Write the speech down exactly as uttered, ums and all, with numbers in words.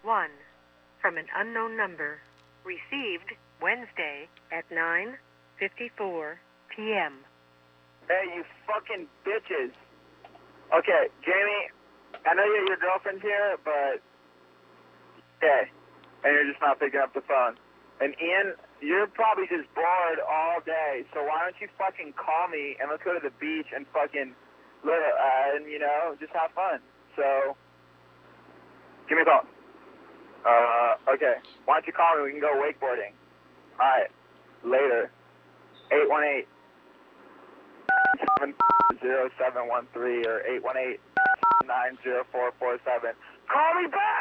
one from an unknown number. Received Wednesday at nine fifty-four p m Hey, you fucking bitches. Okay, Jamie, I know you're your girlfriend's here, but... Okay. And you're just not picking up the phone. And Ian, you're probably just bored all day, so why don't you fucking call me and let's go to the beach and fucking... Uh, and, you know, just have fun. So, give me a call. Uh, okay. Why don't you call me? We can go wakeboarding. All right. Later. eight one eight, seven zero seven one three or eight one eight, nine zero four four seven. Call me back!